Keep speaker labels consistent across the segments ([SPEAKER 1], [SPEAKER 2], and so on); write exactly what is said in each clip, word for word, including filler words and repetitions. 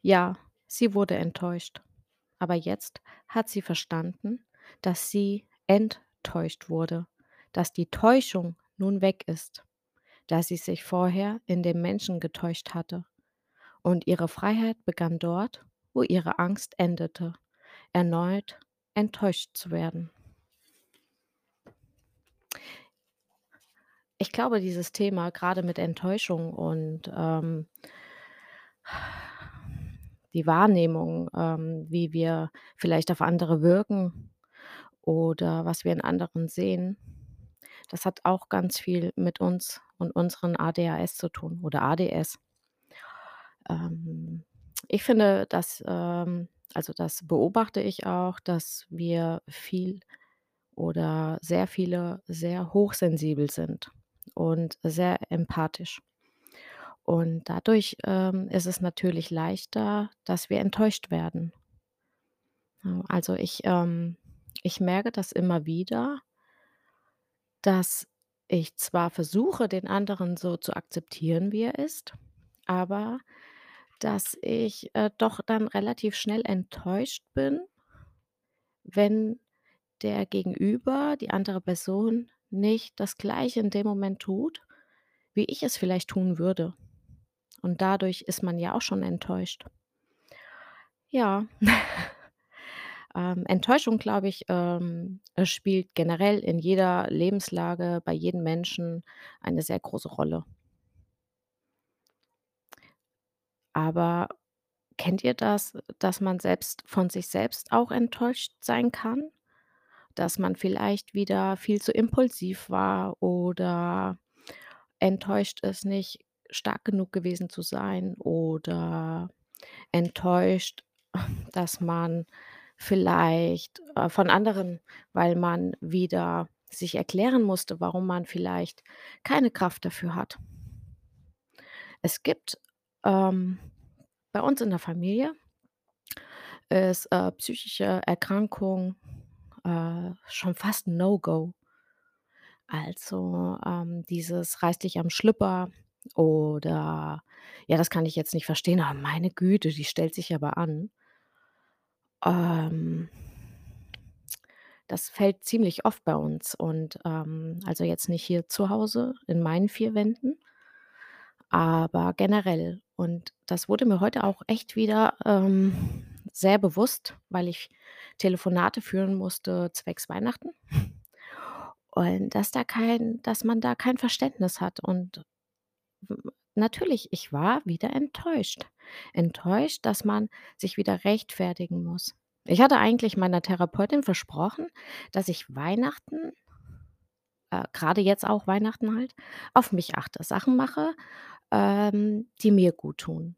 [SPEAKER 1] Ja, sie wurde enttäuscht. Aber jetzt hat sie verstanden, dass sie enttäuscht wurde, dass die Täuschung nun weg ist, dass sie sich vorher in dem Menschen getäuscht hatte. Und ihre Freiheit begann dort, wo ihre Angst endete, erneut enttäuscht zu werden. Ich glaube, dieses Thema gerade mit Enttäuschung und, ähm die Wahrnehmung, ähm, wie wir vielleicht auf andere wirken oder was wir in anderen sehen, das hat auch ganz viel mit uns und unseren A D H S zu tun oder A D S. Ähm, ich finde, dass, ähm also, das beobachte ich auch, dass wir viel oder sehr viele sehr hochsensibel sind und sehr empathisch. Und dadurch, ähm, ist es natürlich leichter, dass wir enttäuscht werden. Ja, also ich, ähm ich merke das immer wieder, dass ich zwar versuche, den anderen so zu akzeptieren, wie er ist, aber dass ich, äh, doch dann relativ schnell enttäuscht bin, wenn der Gegenüber, die andere Person, nicht das Gleiche in dem Moment tut, wie ich es vielleicht tun würde. Und dadurch ist man ja auch schon enttäuscht. Ja. Ähm, Enttäuschung, glaube ich, ähm, äh, spielt generell in jeder Lebenslage bei jedem Menschen eine sehr große Rolle. Aber kennt ihr das, dass man selbst von sich selbst auch enttäuscht sein kann? Dass man vielleicht wieder viel zu impulsiv war oder enttäuscht ist, nicht stark genug gewesen zu sein oder enttäuscht, dass man vielleicht, äh, von anderen, weil man wieder sich erklären musste, warum man vielleicht keine Kraft dafür hat. Es gibt, ähm, bei uns in der Familie ist, äh, psychische Erkrankung, äh, schon fast 'n No-Go. Also, ähm, dieses „Reiß dich am Schlüpper“ oder „Ja, das kann ich jetzt nicht verstehen, aber meine Güte, die stellt sich aber an.“ Ähm, das fällt ziemlich oft bei uns und, ähm also jetzt nicht hier zu Hause in meinen vier Wänden, aber generell. Und das wurde mir heute auch echt wieder, ähm, sehr bewusst, weil ich Telefonate führen musste zwecks Weihnachten und dass da kein dass man da kein Verständnis hat und w natürlich, ich war wieder enttäuscht. Enttäuscht, dass man sich wieder rechtfertigen muss. Ich hatte eigentlich meiner Therapeutin versprochen, dass ich Weihnachten, äh, grade jetzt auch Weihnachten halt, auf mich achte, Sachen mache, ähm, die mir guttun.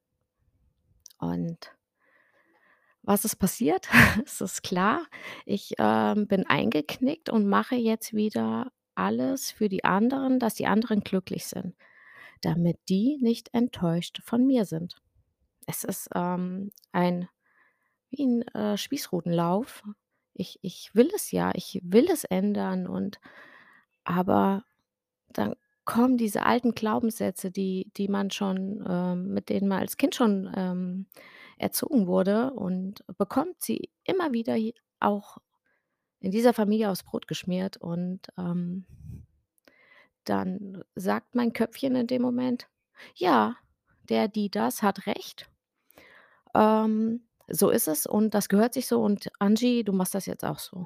[SPEAKER 1] Und was ist passiert? Es ist klar, ich, ähm, bin eingeknickt und mache jetzt wieder alles für die anderen, dass die anderen glücklich sind, damit die nicht enttäuscht von mir sind. Es ist, ähm, ein wie 'n, äh, Spießrutenlauf. Ich ich will es ja, ich will es ändern und aber dann kommen diese alten Glaubenssätze, die die man schon ähm, mit denen man als Kind schon, ähm, erzogen wurde und bekommt sie immer wieder j auch in dieser Familie aufs Brot geschmiert und, ähm, dann sagt mein Köpfchen in dem Moment: „Ja, der, die, das hat recht. Ähm, so ist es und das gehört sich so und Angie, du machst das jetzt auch so.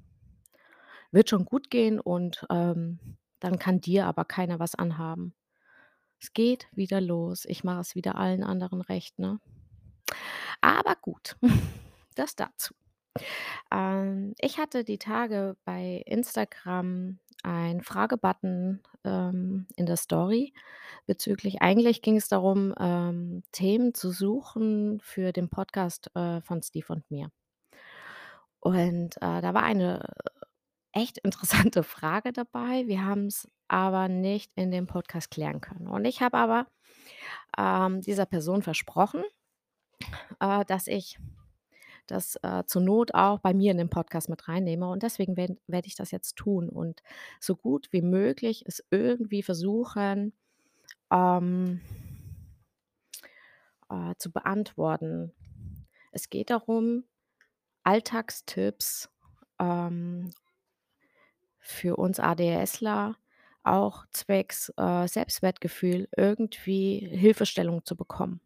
[SPEAKER 1] Wird schon gut gehen und, ähm, dann kann dir aber keiner was anhaben.“ Es geht wieder los. Ich mache es wieder allen anderen recht, ne? Aber gut, das dazu. Ähm, ich hatte die Tage bei Instagram einen Fragebutton, ähm, in der Story bezüglich eigentlich ging es darum, ähm, Themen zu suchen für den Podcast, äh, von Steve und mir. Und, äh, da war eine echt interessante Frage dabei. Wir haben's aber nicht in dem Podcast klären können. Und ich habe aber, ähm, dieser Person versprochen, äh, dass ich das, äh, zur Not auch bei mir in den Podcast mit reinnehme und deswegen werd werde ich das jetzt tun und so gut wie möglich es irgendwie versuchen, ähm äh, zu beantworten. Es geht darum, Alltagstipps, ähm, für uns ADHSler auch zwecks, äh, Selbstwertgefühl irgendwie Hilfestellung zu bekommen.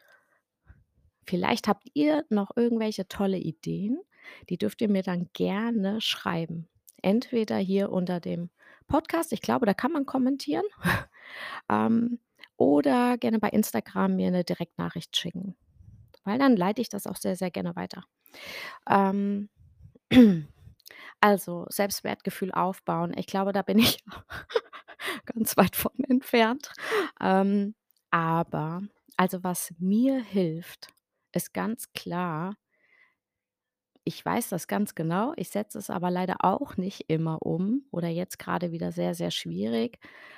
[SPEAKER 1] Vielleicht habt ihr noch irgendwelche tolle Ideen, die dürft ihr mir dann gerne schreiben. Entweder hier unter dem Podcast, ich glaube, da kann man kommentieren, ähm, oder gerne bei Instagram mir 'ne Direktnachricht schicken, weil dann leite ich das auch sehr, sehr gerne weiter. Ähm, also, Selbstwertgefühl aufbauen, ich glaube, da bin ich ganz weit von entfernt. Ähm, aber also, was mir hilft, ist ganz klar ich weiß das ganz genau, ich setze es aber leider auch nicht immer um oder jetzt grade wieder sehr, sehr schwierig,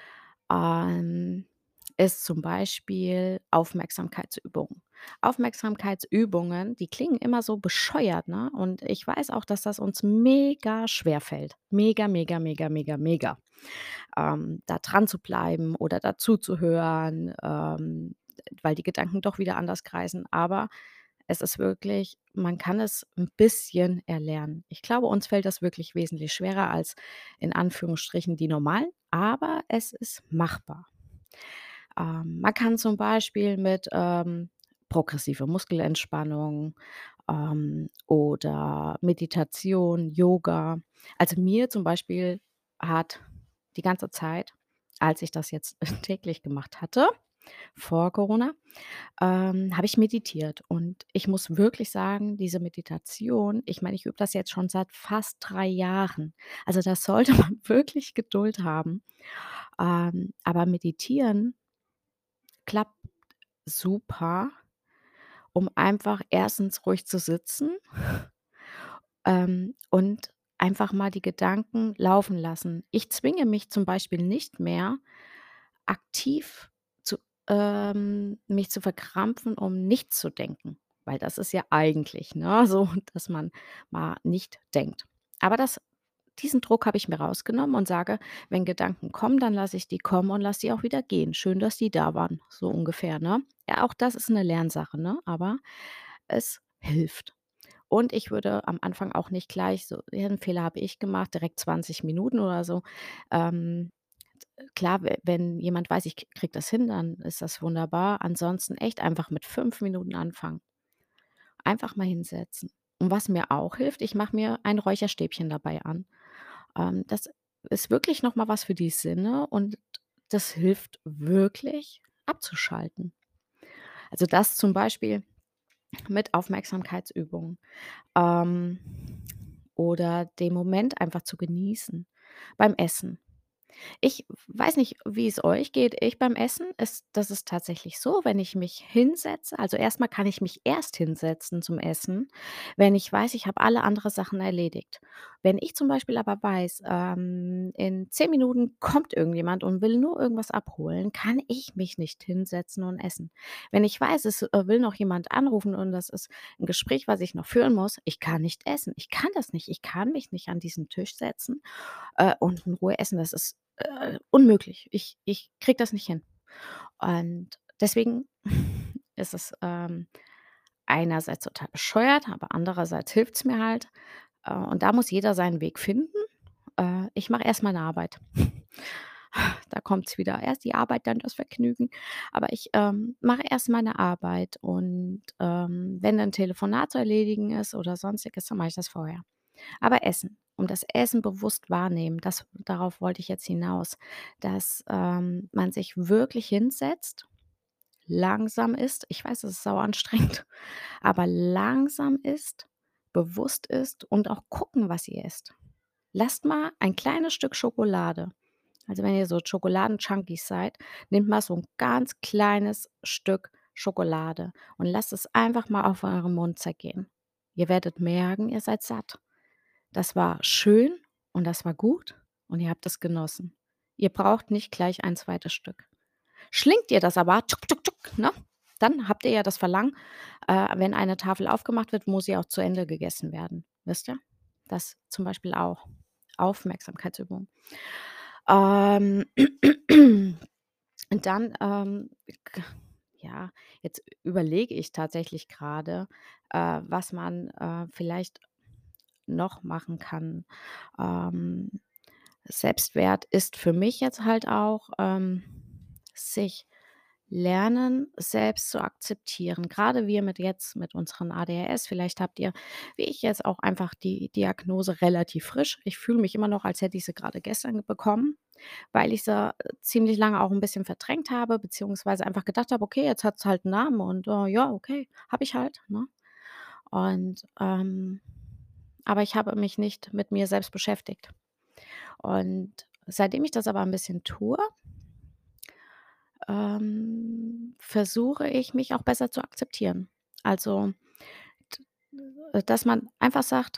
[SPEAKER 1] ähm, ist zum Beispiel Aufmerksamkeitsübungen. Aufmerksamkeitsübungen, die klingen immer so bescheuert, ne? Und ich weiß auch, dass das uns mega schwerfällt. Mega, mega, mega, mega, mega, ähm, da dran zu bleiben oder da zuzuhören, ähm, weil die Gedanken doch wieder anders kreisen. Aber es ist wirklich man kann es 'n bisschen erlernen. Ich glaube, uns fällt das wirklich wesentlich schwerer als in Anführungsstrichen die Normalen, aber es ist machbar. Ähm, man kann zum Beispiel mit, ähm, progressive Muskelentspannung, ähm, oder Meditation, Yoga also, mir zum Beispiel hat die ganze Zeit, als ich das jetzt täglich gemacht hatte, vor Corona, ähm, habe ich meditiert. Und ich muss wirklich sagen, diese Meditation ich meine, ich übe das jetzt schon seit fast drei Jahren. Also, da sollte man wirklich Geduld haben. Ähm, aber meditieren klappt super, um einfach erstens ruhig zu sitzen, ähm, und einfach mal die Gedanken laufen lassen. Ich zwinge mich zum Beispiel nicht mehr aktiv zu ähm, mich zu verkrampfen, um nicht zu denken, weil das ist ja eigentlich, ne, so, dass man mal nicht denkt. Aber das diesen Druck habe ich mir rausgenommen und sage: „Wenn Gedanken kommen, dann lasse ich die kommen und lasse die auch wieder gehen. Schön, dass die da waren“, so ungefähr, ne? Ja, auch das ist 'ne Lernsache, ne, aber es hilft. Und ich würde am Anfang auch nicht gleich so ja, 'n Fehler habe ich gemacht, direkt zwanzig Minuten oder so. Ähm, klar, we wenn jemand weiß, ich k kriege das hin, dann ist das wunderbar. Ansonsten echt einfach mit fünf Minuten anfangen. Einfach mal hinsetzen. Und was mir auch hilft, ich mache mir ein Räucherstäbchen dabei an. Ähm, das ist wirklich noch mal was für die Sinne und das hilft wirklich abzuschalten. Also, das zum Beispiel mit Aufmerksamkeitsübungen, ähm, oder den Moment einfach zu genießen beim Essen. Ich weiß nicht, wie es euch geht. Ich beim Essen ist das ist tatsächlich so, wenn ich mich hinsetze also, erst mal kann ich mich erst hinsetzen zum Essen, wenn ich weiß, ich habe alle andere Sachen erledigt. Wenn ich zum Beispiel aber weiß, ähm, in zehn Minuten kommt irgendjemand und will nur irgendwas abholen, kann ich mich nicht hinsetzen und essen. Wenn ich weiß, es, äh, will noch jemand anrufen und das ist 'n Gespräch, was ich noch führen muss, ich kann nicht essen. Ich kann das nicht. Ich kann mich nicht an diesen Tisch setzen, äh, und in Ruhe essen. Das ist, äh, unmöglich. Ich ich kriege das nicht hin. Und deswegen ist es, ähm, einerseits total bescheuert, aber andererseits hilft's mir halt. Äh, und da muss jeder seinen Weg finden. Äh, ich mache erst meine Arbeit. Da kommt's wieder. Erst die Arbeit, dann das Vergnügen. Aber ich, ähm, mache erst meine Arbeit und, ähm, wenn 'nen Telefonat zu erledigen ist oder Sonstiges, dann mache ich das vorher. Aber Essen, um das Essen bewusst wahrnehmen, das darauf wollte ich jetzt hinaus, dass, ähm, man sich wirklich hinsetzt, langsam isst. Ich weiß, das ist sauanstrengend, aber langsam isst, bewusst isst und auch gucken, was ihr isst. Lasst mal ein kleines Stück Schokolade also, wenn ihr so Schokoladen-Junkies seid, nehmt mal so 'n ganz kleines Stück Schokolade und lasst es einfach mal auf euren Mund zergehen. Ihr werdet merken, ihr seid satt. Das war schön und das war gut und ihr habt es genossen. Ihr braucht nicht gleich ein zweites Stück. Schlingt ihr das aber, tschuk, tschuk, tschuk, ne, dann habt ihr ja das Verlangen, äh, wenn eine Tafel aufgemacht wird, muss sie auch zu Ende gegessen werden. Wisst ihr? Das zum Beispiel auch. Aufmerksamkeitsübung. Ähm, und dann, ähm, g ja, jetzt überlege ich tatsächlich gerade, äh, was man, äh, vielleicht noch machen kann. Ähm, Selbstwert ist für mich jetzt halt auch, ähm, sich lernen, selbst zu akzeptieren. Gerade wir mit jetzt mit unseren A D H S, vielleicht habt ihr, wie ich jetzt auch einfach die Diagnose relativ frisch. Ich fühle mich immer noch, als hätte ich sie gerade gestern bekommen, weil ich sie äh, ziemlich lange auch ein bisschen verdrängt habe, beziehungsweise einfach gedacht habe: „Okay, jetzt hat's halt einen Namen und, äh, ja, okay, habe ich halt“, ne? Und, ähm aber ich habe mich nicht mit mir selbst beschäftigt. Und seitdem ich das aber ein bisschen tue, ähm, versuche ich, mich auch besser zu akzeptieren. Also, d äh, dass man einfach sagt,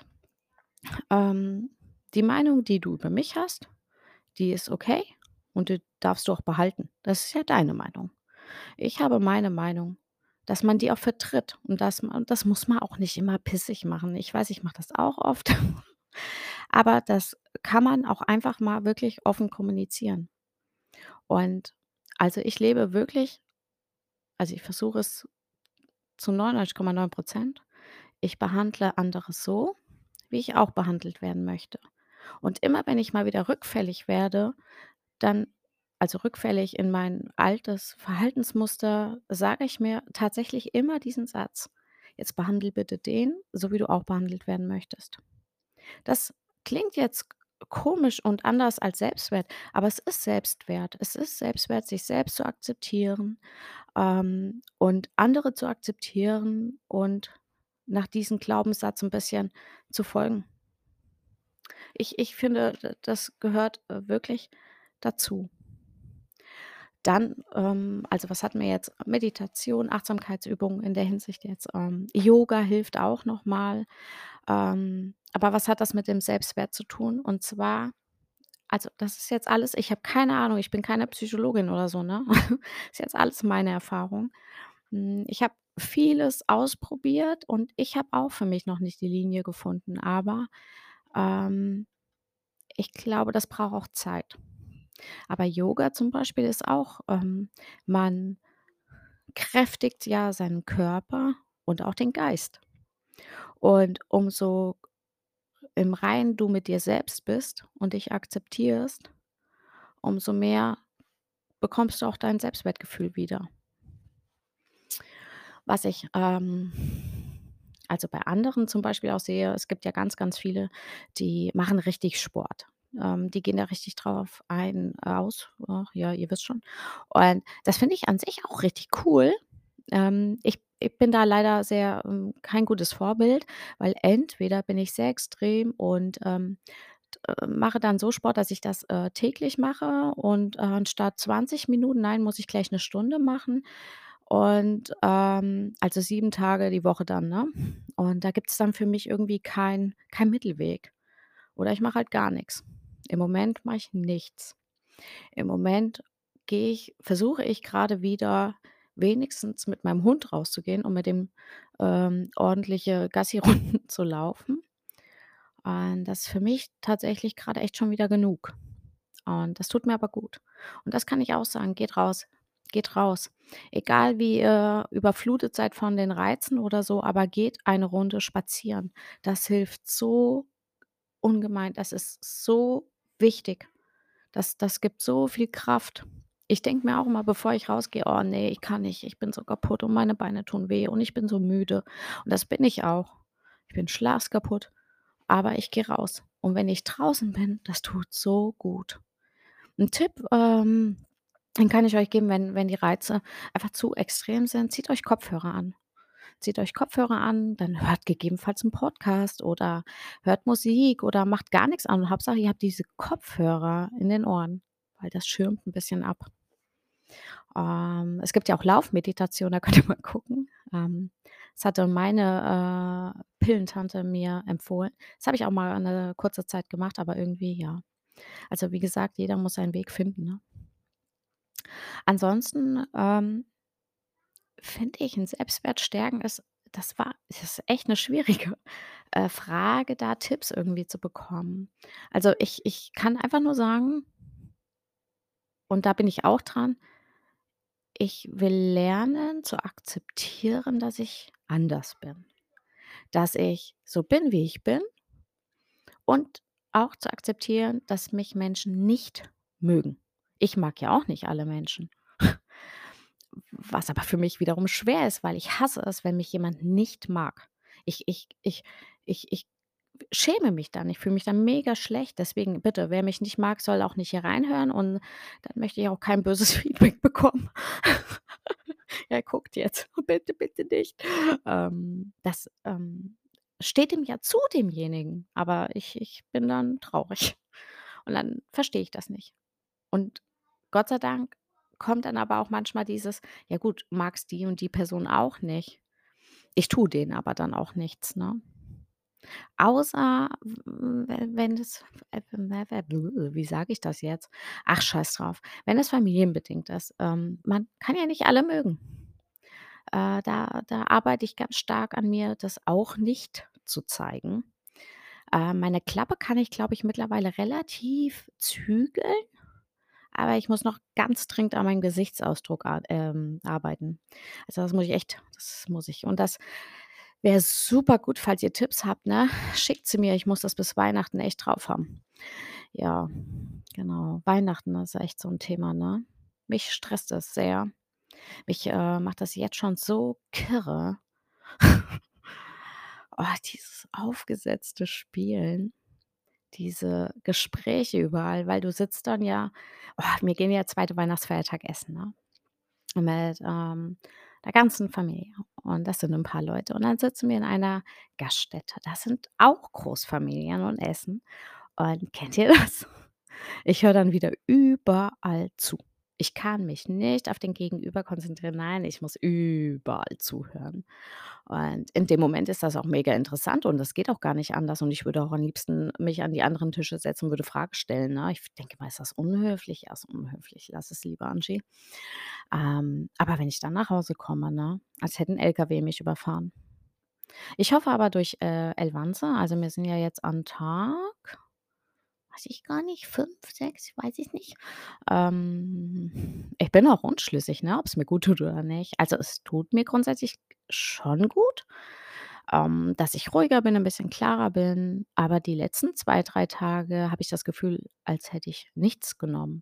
[SPEAKER 1] ähm: „Die Meinung, die du über mich hast, die ist okay und die darfst du auch behalten. Das ist ja deine Meinung. Ich habe meine Meinung“, dass man die auch vertritt und dass man das muss man auch nicht immer pissig machen. Ich weiß, ich mache das auch oft, aber das kann man auch einfach mal wirklich offen kommunizieren. Und also, ich lebe wirklich, also, ich versuche es zu neunundneunzig Komma neun. Ich behandle andere so, wie ich auch behandelt werden möchte. Und immer wenn ich mal wieder rückfällig werde, dann, also, rückfällig in mein altes Verhaltensmuster, sage ich mir tatsächlich immer diesen Satz: „Jetzt behandle bitte den, so wie du auch behandelt werden möchtest.“ Das klingt jetzt komisch und anders als Selbstwert, aber es ist Selbstwert. Es ist Selbstwert, sich selbst zu akzeptieren, ähm, und andere zu akzeptieren und nach diesem Glaubenssatz ein bisschen zu folgen. Ich ich finde, d das gehört, äh, wirklich dazu. Dann, ähm also, was hatten wir jetzt? Meditation, Achtsamkeitsübungen in der Hinsicht jetzt, ähm, Yoga hilft auch noch mal. Ähm, aber was hat das mit dem Selbstwert zu tun? Und zwar, also, das ist jetzt alles, ich habe keine Ahnung, ich bin keine Psychologin oder so, ne? Ist jetzt alles meine Erfahrung. Hm, ich habe vieles ausprobiert und ich habe auch für mich noch nicht die Linie gefunden, aber, ähm, ich glaube, das braucht auch Zeit. Aber Yoga zum Beispiel ist auch, ähm man kräftigt ja seinen Körper und auch den Geist. Und umso im Reinen du mit dir selbst bist und dich akzeptierst, umso mehr bekommst du auch dein Selbstwertgefühl wieder. Was ich, ähm also, bei anderen zum Beispiel auch sehe, es gibt ja ganz, ganz viele, die machen richtig Sport. Ähm, die gehen da richtig drauf ein aus, ach ja, ihr wisst schon. Und das finde ich an sich auch richtig cool. Ähm, ich ich bin da leider sehr, ähm, kein gutes Vorbild, weil entweder bin ich sehr extrem und, ähm, äh, mache dann so Sport, dass ich das, äh, täglich mache und, äh, anstatt zwanzig Minuten, nein, muss ich gleich eine Stunde machen und, ähm also sieben Tage die Woche dann, ne? Und da gibt's dann für mich irgendwie kein kein Mittelweg. Oder ich mache halt gar nix. Im Moment mache ich nichts. Im Moment gehe ich versuche ich gerade wieder wenigstens mit meinem Hund rauszugehen und mit dem, ähm, ordentliche Gassi-Runden zu laufen. Und das ist für mich tatsächlich gerade echt schon wieder genug. Und das tut mir aber gut. Und das kann ich auch sagen: „Geht raus, geht raus.“ Egal wie ihr überflutet seid von den Reizen oder so, aber geht eine Runde spazieren. Das hilft so ungemein. Das ist so wichtig. Das das gibt so viel Kraft. Ich denke mir auch immer, bevor ich rausgehe: „Oh nee, ich kann nicht. Ich bin so kaputt und meine Beine tun weh und ich bin so müde.“ Und das bin ich auch. Ich bin schlafskaputt, aber ich gehe raus. Und wenn ich draußen bin, das tut so gut. 'N Tipp, ähm, den kann ich euch geben, wenn wenn die Reize einfach zu extrem sind: Zieht euch Kopfhörer an. Zieht euch Kopfhörer an, dann hört gegebenenfalls 'n Podcast oder hört Musik oder macht gar nix an. Hauptsache, ihr habt diese Kopfhörer in den Ohren, weil das schirmt 'n bisschen ab. Ähm, es gibt ja auch Laufmeditation, da könnt ihr mal gucken. Ähm, das hatte meine, äh, Pillentante mir empfohlen. Das habe ich auch mal 'ne kurze Zeit gemacht, aber irgendwie ja. Also, wie gesagt, jeder muss seinen Weg finden, ne? Ansonsten, ähm, finde ich, 'n Selbstwert stärken ist, das war das ist echt 'ne schwierige, äh, Frage, da Tipps irgendwie zu bekommen. Also, ich ich kann einfach nur sagen, und da bin ich auch dran, Ich will lernen zu akzeptieren, dass ich anders bin, dass ich so bin, wie ich bin und auch zu akzeptieren, dass mich Menschen nicht mögen. Ich mag ja auch nicht alle Menschen, was aber für mich wiederum schwer ist, weil ich hasse es, wenn mich jemand nicht mag. Ich ich ich ich ich schäme mich dann. Ich fühle mich dann mega schlecht. Deswegen bitte, wer mich nicht mag, soll auch nicht hier reinhören und dann möchte ich auch kein böses Feedback bekommen. Er guckt jetzt. Bitte, bitte nicht. Ähm, das, ähm, steht ihm ja zu, demjenigen, aber ich ich bin dann traurig und dann verstehe ich das nicht. Und Gott sei Dank kommt dann aber auch manchmal dieses: „Ja gut, magst die und die Person auch nicht.“ Ich tue denen aber dann auch nichts, ne? Außer, w we wenn es äh, wie sage ich das jetzt? Ach, scheiß drauf. Wenn es familienbedingt ist, ähm, man kann ja nicht alle mögen. Äh, da da arbeite ich ganz stark an mir, das auch nicht zu zeigen. Äh, meine Klappe kann ich, glaube ich, mittlerweile relativ zügeln, aber ich muss noch ganz dringend an meinem Gesichtsausdruck ar ähm, arbeiten. Also, das muss ich echt das muss ich und das wäre super gut, falls ihr Tipps habt, ne? Schickt sie mir. Ich muss das bis Weihnachten echt drauf haben. Ja, genau. Weihnachten ist echt so 'n Thema, ne? Mich stresst das sehr. Mich, äh, macht das jetzt schon so kirre. Oh, dieses aufgesetzte Spielen, diese Gespräche überall, weil du sitzt dann ja oh, wir gehen ja zweite Weihnachtsfeiertag essen, ne? Mit, ähm, der ganzen Familie und das sind 'n paar Leute. Und dann sitzen wir in einer Gaststätte. Das sind auch Großfamilien und essen. Und kennt ihr das? Ich höre dann wieder überall zu. Ich kann mich nicht auf den Gegenüber konzentrieren. Nein, ich muss überall zuhören. Und in dem Moment ist das auch mega interessant und das geht auch gar nicht anders. Und ich würde auch am liebsten mich an die anderen Tische setzen und würde Fragen stellen, ne? Ich denke mal: „Ist das unhöflich?“ Ja, ist unhöflich. Lass es lieber, Angie. Ähm, aber wenn ich dann nach Hause komme, ne, als hätte 'n L K W mich überfahren. Ich hoffe aber durch, äh, Elvanse also wir sind ja jetzt an Tag weiß ich gar nicht, fünf, sechs, weiß ich nicht. Ähm, ich bin auch unschlüssig, ne, ob's mir gut tut oder nicht. Also, es tut mir grundsätzlich schon gut, ähm, dass ich ruhiger bin, 'n bisschen klarer bin, aber die letzten zwei, drei Tage habe ich das Gefühl, als hätte ich nichts genommen.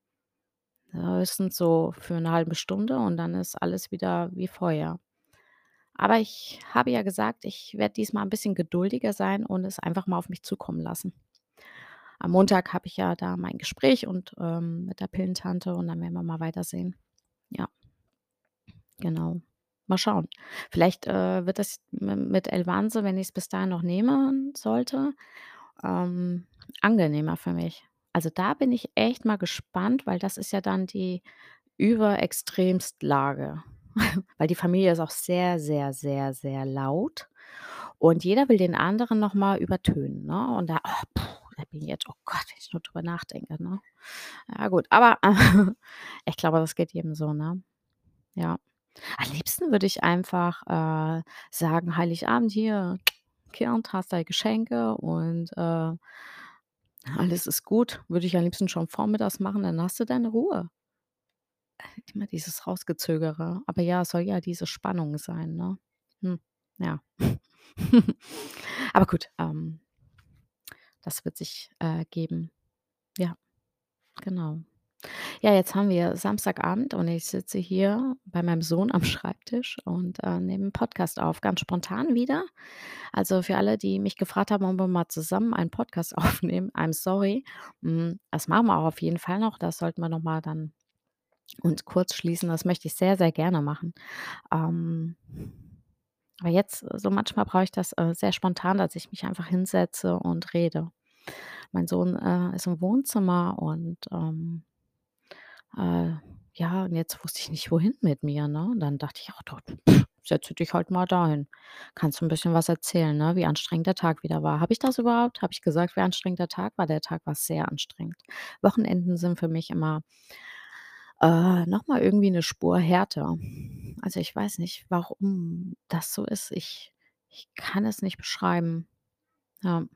[SPEAKER 1] Ja, höchstens so für 'ne halbe Stunde und dann ist alles wieder wie vorher. Aber ich habe ja gesagt, ich werde diesmal 'n bisschen geduldiger sein und es einfach mal auf mich zukommen lassen. Am Montag habe ich ja da mein Gespräch und, ähm mit der Pillentante und dann werden wir mal weitersehen. Ja. Genau. Mal schauen. Vielleicht, äh, wird das mi mit Elvanse, wenn ich's bis dahin noch nehmen sollte, ähm, angenehmer für mich. Also, da bin ich echt mal gespannt, weil das ist ja dann die Überextremstlage. Weil die Familie ist auch sehr, sehr, sehr, sehr laut und jeder will den anderen noch mal übertönen, ne? Und da oh, puh, da bin ich jetzt oh Gott, wenn ich nur drüber nachdenke, ne? Ja gut, aber ich glaube, das geht jedem so, ne? Ja. Am liebsten würde ich einfach, äh, sagen: „Heiligabend hier, Kind, hast deine Geschenke und, äh, alles ist gut.“ Würde ich am liebsten schon vormittags machen, dann hast du deine Ruhe. Immer dieses Rausgezögere. Aber ja, es soll ja diese Spannung sein, ne? Hm, ja. Aber gut, ähm das wird sich, äh, geben. Ja, genau. Ja, jetzt haben wir Samstagabend und ich sitze hier bei meinem Sohn am Schreibtisch und, äh, nehme 'n Podcast auf, ganz spontan wieder. Also, für alle, die mich gefragt haben, ob wir mal zusammen einen Podcast aufnehmen, I'm sorry. Hm, das machen wir auch auf jeden Fall noch. Das sollten wir noch mal dann uns kurz schließen. Das möchte ich sehr, sehr gerne machen. Ähm, aber jetzt so manchmal brauche ich das, äh, sehr spontan, dass ich mich einfach hinsetze und rede. Mein Sohn, äh, ist im Wohnzimmer und, ähm, äh, ja, und jetzt wusste ich nicht, wohin mit mir, ne? Und dann dachte ich: „Ach du, setze dich halt mal dahin. Kannst du 'n bisschen was erzählen, ne, wie anstrengend der Tag wieder war.“ Habe ich das überhaupt? Habe ich gesagt, wie anstrengend der Tag war? Der Tag war sehr anstrengend. Wochenenden sind für mich immer äh, noch mal irgendwie 'ne Spur härter. Also, ich weiß nicht, warum das so ist. Ich ich kann es nicht beschreiben. Ja.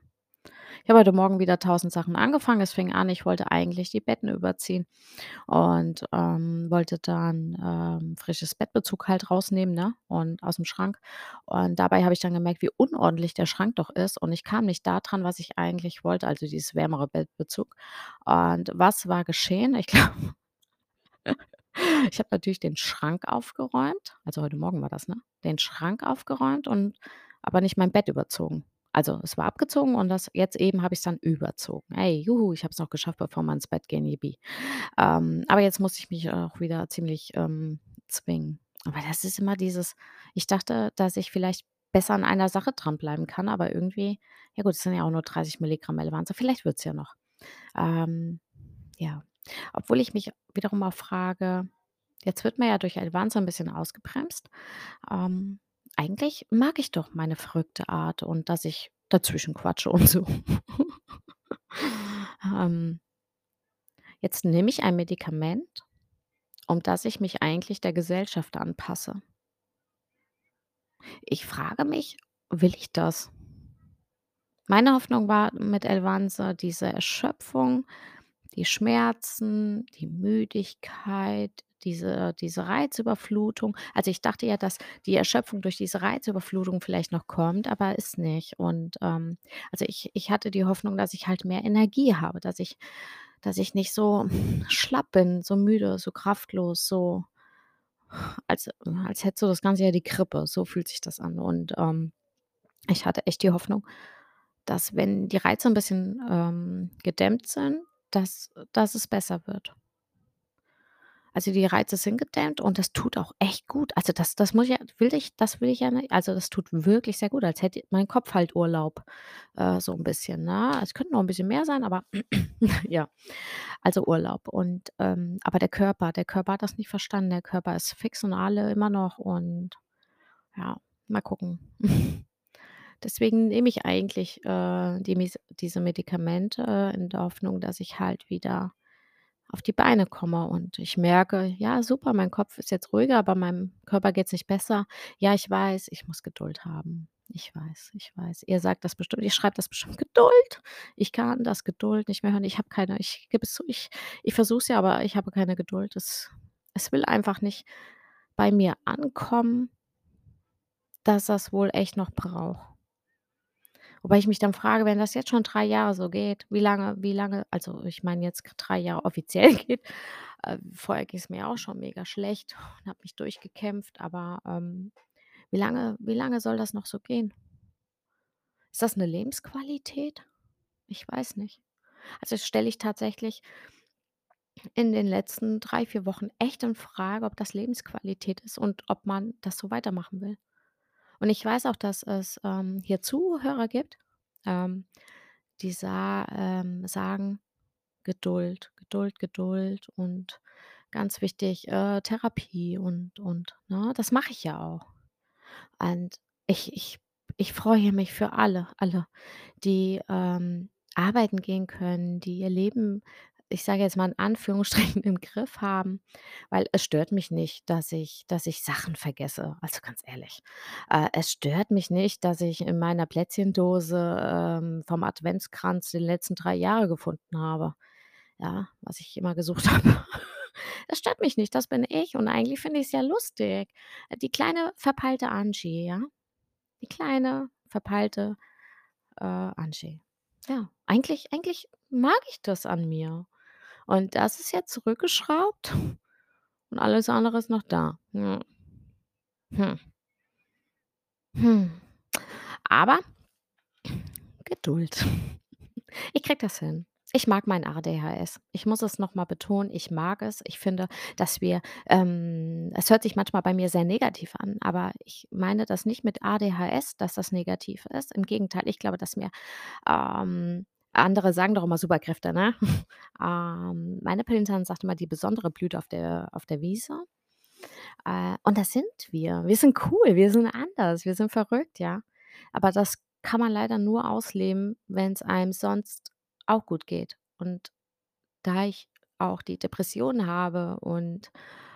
[SPEAKER 1] Ich habe heute Morgen wieder tausend Sachen angefangen. Es fing an, ich wollte eigentlich die Betten überziehen und, ähm, wollte dann, ähm, frisches Bettbezug halt rausnehmen, ne, und aus'm Schrank. Und dabei habe ich dann gemerkt, wie unordentlich der Schrank doch ist und ich kam nicht da dran, was ich eigentlich wollte, also dieses wärmere Bettbezug. Und was war geschehen? Ich glaube, ich habe natürlich den Schrank aufgeräumt, also heute Morgen war das, ne? Den Schrank aufgeräumt und aber nicht mein Bett überzogen. Also, es war abgezogen und das jetzt eben habe ich's dann überzogen. Ey, juhu, ich habe es noch geschafft, bevor wir ins Bett gehen, yippie. Ähm, aber jetzt muss ich mich auch wieder ziemlich, ähm, zwingen. Aber das ist immer dieses ich dachte, dass ich vielleicht besser an einer Sache dranbleiben kann, aber irgendwie ja gut, es sind ja auch nur dreißig Milligramm Elevance, vielleicht wird's ja noch. Ähm, ja, obwohl ich mich wiederum auch frage, jetzt wird man ja durch Elevance 'n bisschen ausgebremst. Ähm, eigentlich mag ich doch meine verrückte Art und dass ich dazwischen quatsche und so. Ähm, jetzt nehme ich ein Medikament, um das ich mich eigentlich der Gesellschaft anpasse. Ich frage mich, will ich das? Meine Hoffnung war mit Elvanse diese Erschöpfung, die Schmerzen, die Müdigkeit, diese diese Reizüberflutung. Also, ich dachte ja, dass die Erschöpfung durch diese Reizüberflutung vielleicht noch kommt, aber ist nicht. Und, ähm, also, ich ich hatte die Hoffnung, dass ich halt mehr Energie habe, dass ich dass ich nicht so schlapp bin, so müde, so kraftlos, so als als hättest du das ganze Jahr die Grippe. So fühlt sich das an. Und, ähm, ich hatte echt die Hoffnung, dass, wenn die Reize 'n bisschen, ähm, gedämmt sind, dass dass es besser wird. Also, die Reize sind gedämmt und das tut auch echt gut. Also, das das muss ich ja will ich das will ich ja nicht also, das tut wirklich sehr gut, als hätte mein Kopf halt Urlaub, äh, so 'n bisschen, ne? Es könnte noch 'n bisschen mehr sein, aber ja, also, Urlaub. Und, ähm aber der Körper der Körper hat das nicht verstanden. Der Körper ist fix und alle immer noch und ja, mal gucken. Deswegen nehme ich eigentlich, äh, die mies diese Medikamente, äh, in der Hoffnung, dass ich halt wieder auf die Beine komme und ich merke: „Ja, super, mein Kopf ist jetzt ruhiger, aber meinem Körper geht's nicht besser.“ Ja, ich weiß, ich muss Geduld haben. Ich weiß, ich weiß. Ihr sagt das bestimmt ihr schreibt das bestimmt: „Geduld!“ Ich kann das Geduld nicht mehr hören. Ich habe keine ich gebe es zu, ich ich versuche es ja, aber ich habe keine Geduld. Es es will einfach nicht bei mir ankommen dass das wohl echt noch braucht. Wobei ich mich dann frage, wenn das jetzt schon drei Jahre so geht, wie lange wie lange also, ich meine jetzt g drei Jahre offiziell geht. Äh, vorher ging's mir auch schon mega schlecht und habe mich durchgekämpft, aber, ähm, wie lange wie lange soll das noch so gehen? Ist das 'ne Lebensqualität? Ich weiß nicht. Also, das stelle ich tatsächlich in den letzten drei, vier Wochen echt in Frage, ob das Lebensqualität ist und ob man das so weitermachen will. Und ich weiß auch, dass es, ähm, hier Zuhörer gibt, ähm, die sa ähm, sagen: „Geduld, Geduld, Geduld“ und ganz wichtig, äh, Therapie und und, ne? Das mache ich ja auch. Und ich ich ich freue mich für alle alle, die, ähm, arbeiten gehen können, die ihr Leben, ich sage jetzt mal in Anführungsstrichen, im Griff haben, weil es stört mich nicht, dass ich dass ich Sachen vergesse, also, ganz ehrlich. Äh, es stört mich nicht, dass ich in meiner Plätzchendose, ähm, vom Adventskranz den letzten drei Jahre gefunden habe, ja, was ich immer gesucht habe. Das stört mich nicht, das bin ich und eigentlich finde ich's ja lustig. Äh, die kleine verpeilte Angie, ja? Die kleine verpeilte, äh, Angie. Ja, eigentlich eigentlich mag ich das an mir. Und das ist jetzt zurückgeschraubt und alles andere ist noch da. Ja. Hm. Hm. Aber Geduld. Ich kriege das hin. Ich mag mein ADHS. Ich muss es noch mal betonen, ich mag es. Ich finde, dass wir, ähm es hört sich manchmal bei mir sehr negativ an, aber ich meine das nicht mit ADHS, dass das negativ ist. Im Gegenteil, ich glaube, dass mir, ähm andere sagen doch immer Superkräfte, ne? Ähm, meine Patentante sagt immer: „Die Besondere blüht auf der auf der Wiese.“ Äh, und das sind wir. Wir sind cool, wir sind anders, wir sind verrückt, ja? Aber das kann man leider nur ausleben, wenn's einem sonst auch gut geht. Und da ich auch die Depression habe und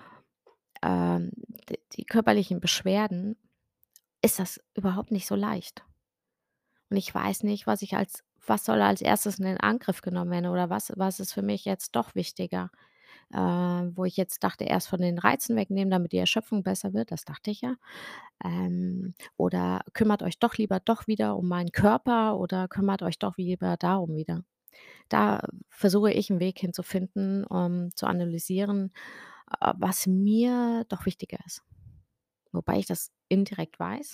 [SPEAKER 1] ähm, d die körperlichen Beschwerden, ist das überhaupt nicht so leicht. Und ich weiß nicht, was ich als was soll als Erstes in den Angriff genommen werden oder was was ist für mich jetzt doch wichtiger? Äh, wo ich jetzt dachte, erst von den Reizen wegnehmen, damit die Erschöpfung besser wird, das dachte ich ja. Ähm, oder kümmert euch doch lieber doch wieder um meinen Körper oder kümmert euch doch lieber darum wieder. Da versuche ich 'n Weg hinzufinden, um zu analysieren, äh, was mir doch wichtiger ist. Wobei ich das indirekt weiß,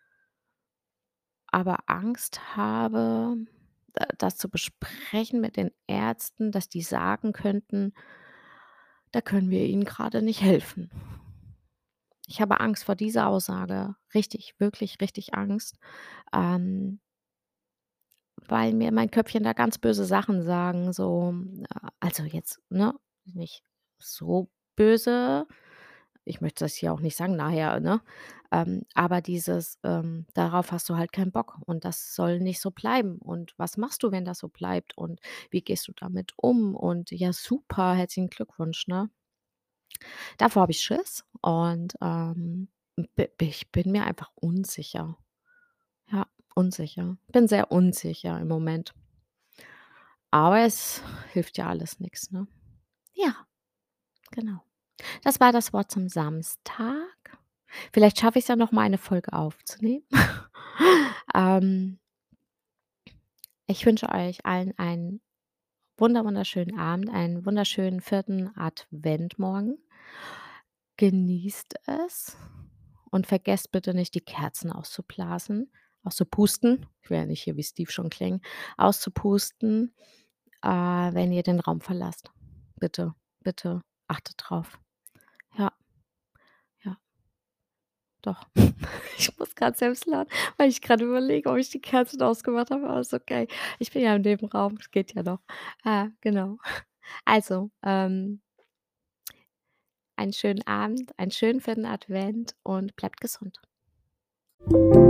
[SPEAKER 1] aber Angst habe, da das zu besprechen mit den Ärzten, dass die sagen könnten: „Da können wir Ihnen grade nicht helfen." Ich habe Angst vor dieser Aussage, richtig, wirklich richtig Angst, ähm, weil mir mein Köpfchen da ganz böse Sachen sagen, so, äh also jetzt, ne, nicht so böse. Ich möchte das hier auch nicht sagen nachher, ne? Ähm, aber dieses, ähm: „Darauf hast du halt keinen Bock und das soll nicht so bleiben und was machst du, wenn das so bleibt und wie gehst du damit um?" Und ja, super, herzlichen Glückwunsch, ne? Davor habe ich Schiss und, ähm, b ich bin mir einfach unsicher. Ja, unsicher. Bin sehr unsicher im Moment. Aber es hilft ja alles nix, ne? Ja, genau. Das war das Wort zum Samstag. Vielleicht schaffe ich's ja noch mal eine Folge aufzunehmen. Ähm, ich wünsche euch allen einen wunder wunderschönen Abend, einen wunderschönen vierten Advent morgen. Genießt es und vergesst bitte nicht, die Kerzen auszublasen auszupusten. Ich will ja nicht hier wie Steve schon klingen, auszupusten, äh, wenn ihr den Raum verlasst. Bitte, bitte achtet drauf. Ja, ja, doch. Ich muss grad selbst lachen, weil ich grade überlege, ob ich die Kerzen ausgemacht habe, aber ist okay. Ich bin ja im Nebenraum, es geht ja noch. Ah, genau. Also, ähm, einen schönen Abend, einen schönen vierten Advent und bleibt gesund.